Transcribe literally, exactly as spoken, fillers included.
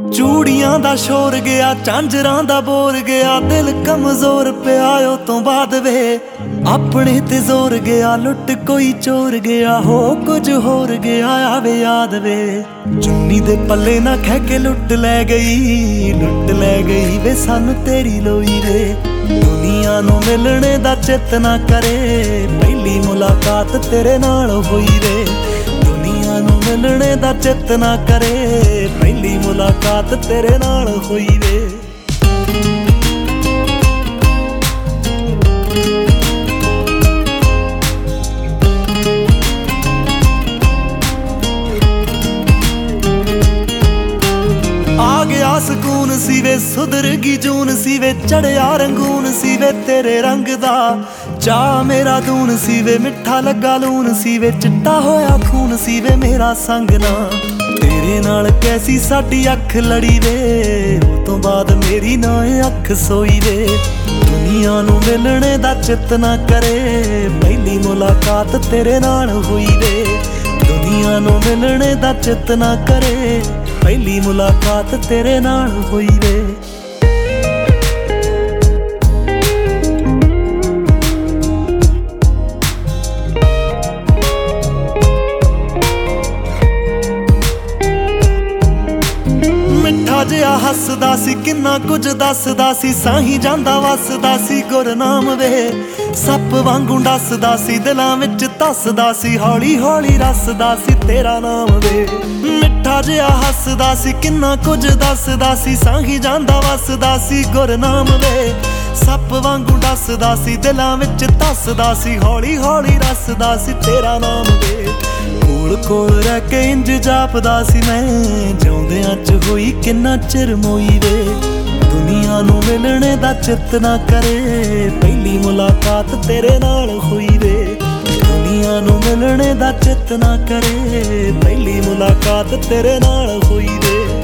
ਚੂੜੀਆਂ ਦਾ ਸ਼ੋਰ ਗਿਆ, ਝਾਂਜਰਾਂ ਦਾ ਬੋਰ ਗਿਆ, ਦਿਲ ਕਮਜ਼ੋਰ ਪਿਆ ਓ ਤੋਂ ਬਾਅਦ ਵੇ। ਆਪਣੇ ਤੇ ਜ਼ੋਰ ਗਿਆ, ਲੁੱਟ ਕੋਈ ਚੋਰ ਗਿਆ, ਹੋ ਕੁਝ ਹੋਰ ਗਿਆ ਆਵੇ ਯਾਦ ਵੇ। ਚੁੰਨੀ ਦੇ ਪੱਲੇ ਨਾ ਖਹਿ ਕੇ ਲੁੱਟ ਲੈ ਗਈ, ਲੁੱਟ ਲੈ ਗਈ ਵੇ ਸਾਨੂੰ ਤੇਰੀ ਲੋਈ ਵੇ। ਦੁਨੀਆ ਨੂੰ ਮਿਲਣੇ ਦਾ ਚਿੱਤ ਨਾ ਕਰੇ, ਪਹਿਲੀ ਮੁਲਾਕਾਤ ਤੇਰੇ ਨਾਲ ਹੋਈ ਵੇ। ਦੁਨੀਆ ਨੂੰ ਮਿਲਣੇ ਦਾ ਚਿੱਤ ਨਾ ਕਰੇ, ਪਹਿਲੀ ਮੁਲਾਕਾਤ ਤੇਰੇ ਨਾਲ ਹੋਈ ਵੇ। ਆ ਗਿਆ ਸਕੂਨ ਸੀ ਵੇ, ਸੁਧਰ ਗਈ ਜੂਨ ਸੀ ਵੇ, ਚੜਿਆ ਰੰਗੂਨ ਸੀ ਵੇ ਤੇਰੇ ਰੰਗ ਦਾ। ਚਾਹ ਮੇਰਾ ਦੂਨ ਸੀ ਵੇ, ਮਿੱਠਾ ਲੱਗਾ ਲੂਣ ਸੀ ਵੇ, ਚਿੱਟਾ ਹੋਇਆ ਖੂਨ ਸੀ ਵੇ ਮੇਰਾ ਸੰਗ ਨਾ। ਤੇਰੇ ਨਾਲ ਕੈਸੀ ਸਾਡੀ ਅੱਖ ਲੜੀ ਵੇ, ਉਹ ਤੋਂ ਬਾਅਦ ਮੇਰੀ ਨਾ ਅੱਖ ਸੋਈ ਵੇ। ਦੁਨੀਆ ਨੂੰ ਮਿਲਣੇ ਦਾ ਚਿੱਤ ਨਾ ਕਰੇ, ਪਹਿਲੀ ਮੁਲਾਕਾਤ ਤੇਰੇ ਨਾਲ ਹੋਈ ਵੇ। ਦੁਨੀਆ ਨੂੰ ਮਿਲਣੇ ਦਾ ਚਿੱਤ ਨਾ ਕਰੇ, ਪਹਿਲੀ ਮੁਲਾਕਾਤ ਤੇਰੇ ਨਾਲ ਹੋਈ ਵੇ। ਮਿੱਠਾ ਜਿਹਾ ਹੱਸਦਾ ਸੀ, ਕਿੰਨਾ ਕੁਝ ਦੱਸਦਾ ਸੀ, ਸਾਹੀਂ ਜਾਂਦਾ ਵਸਦਾ ਸੀ ਗੁਰਨਾਮ ਵੇ। ਸੱਪ ਵਾਂਗੂ ਡੱਸਦਾ ਸੀ, ਦਿਲਾਂ ਵਿੱਚ ਧੱਸਦਾ ਸੀ, ਹੌਲੀ ਹੌਲੀ ਰਸਦਾ ਸੀ ਤੇਰਾ ਨਾਮ ਵੇ। ਮਿੱਠਾ ਜਿਹਾ ਹੱਸਦਾ ਸੀ, ਕਿੰਨਾ ਕੁਝ ਦੱਸਦਾ ਸੀ, ਸਾਹੀਂ ਜਾਂਦਾ ਵਸਦਾ ਸੀ ਗੁਰਨਾਮ ਵੇ। ਸੱਪ ਵਾਂਗੂ ਡੱਸਦਾ ਸੀ, ਦਿਲਾਂ ਵਿੱਚ ਧੱਸਦਾ ਸੀ, ਹੌਲੀ ਹੌਲੀ ਰਸਦਾ ਸੀ ਤੇਰਾ ਨਾਮ ਵੇ। ਕੋਲ ਕੋਲ ਰਹਿ ਕੇ ਇੰਜ ਜਾਪਦਾ ਸੀ ਮੈਂ, ਜਿਉਂਦਿਆਂ ਚ ਹੋਈ ਕਿੰਨਾ ਚਿਰ ਮੋਈ ਵੇ। ਦੁਨੀਆ ਨੂੰ ਮਿਲਣੇ ਦਾ ਚਿੱਤ ਨਾ ਕਰੇ, ਪਹਿਲੀ ਮੁਲਾਕਾਤ ਤੇਰੇ ਨਾਲ ਹੋਈ ਵੇ। ਦੁਨੀਆ ਨੂੰ ਮਿਲਣੇ ਦਾ ਚਿੱਤ ਨਾ ਕਰੇ, ਪਹਿਲੀ ਮੁਲਾਕਾਤ ਤੇਰੇ ਨਾਲ ਹੋਈ ਵੇ।